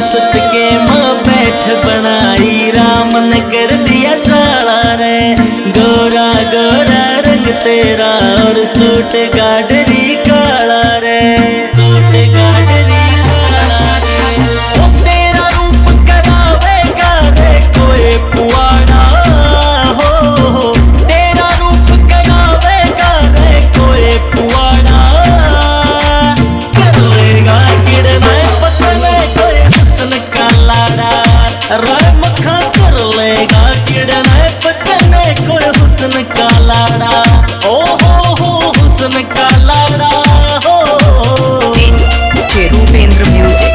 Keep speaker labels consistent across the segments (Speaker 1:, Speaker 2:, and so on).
Speaker 1: सुत के माँ बैठ बनाई, राम ने कर दिया चाला रे। गोरा गोरा रंग तेरा और सूट गाडरी काला रे, सूट गाडरी काला रे। ओ तेरा रूप करावेगा रे कोई पुआड़ा हो, तेरा रूप करावेगा रे कोई पुआड़ा। कर लेगा किड़ना पतले कोई हुस्न का लाड़ा, रे मक्खा कर लेगा किड़ना पतले कोई हुस्न का लाड़ा। ओ हो हुस्न का लाड़ा हो।
Speaker 2: रूपेंद्र म्यूजिक।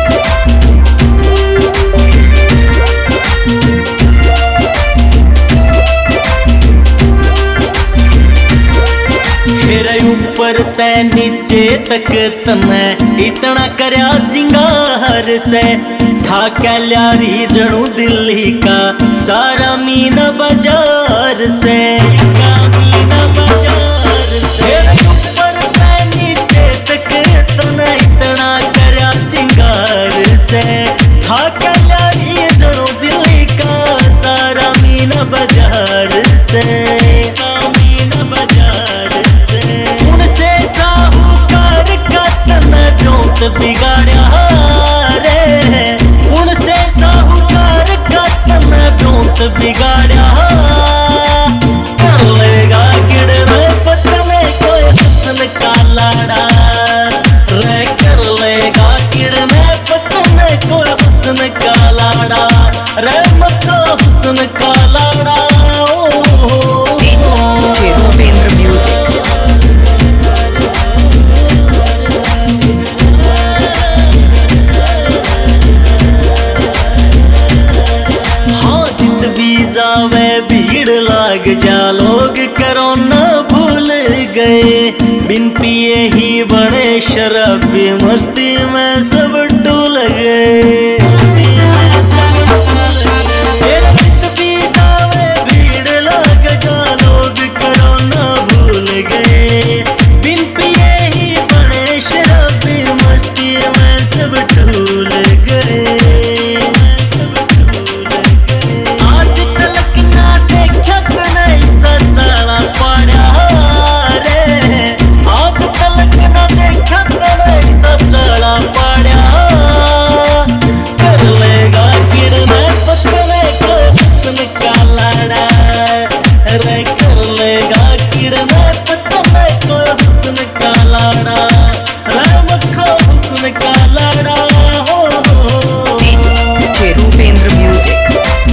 Speaker 1: मेरे ऊपर ते नीचे तक तने इतना करया सिंगार से, ठाका ल्यारी जणू दिल्ली का सारा मीना बाजार से, मीना बाजार से। मेरे ऊपर ते नीचे तक तने इतना करया सिंगार से, ठाका ल्यारी जणू दिल्ली का सारा मीना बाजार से, मीना बाजार से। उनसे साहूकार का तना जोत बिगाड़या रे, उनसे साहूकार का तना जोत बिगाड़या। कर लेगा किड़ना पतले कोई हुस्न का लाड़ा, रे कर लेगा किड़ना पतले कोई हुस्न का लाड़ा, रे मक्का हुस्न का लाड़ा।
Speaker 2: रूपेंद्र म्यूजिक।
Speaker 1: हाँ जित भी जावे भीड़ लाग जा, लोग कोरोना भूल गए। बिन पिए ही बड़े शराबी, मस्ती में सब डूल गए। जित भी जावे भीड़ लाग जा, लोग कोरोना भूल गए। बिन पिए ही बड़े शराबी, मस्ती में सब डूल गए। आज तलक ना देखा तने ससाला पड़ा रे, आज तलक ना देखा तने ससाला पड़ा। कर लेगा किड़ना पतले कोई हुस्न का लाड़ा, रे कर लेगा किड़ना पतले कोई हुस्न का लाड़ा, रे मक्खा हुस्न का लाड़ा हो।
Speaker 2: रूपेंद्र म्यूजिक।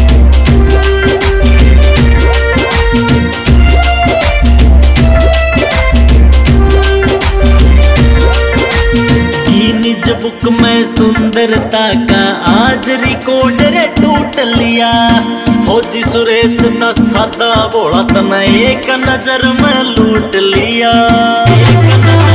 Speaker 1: गिनीज बुक में सुंदरता का आज रिकॉर्ड रे टूट लिया। फौजी सुरेश ता सादा बोला तना एक नजर में लूट लिया, एक नजर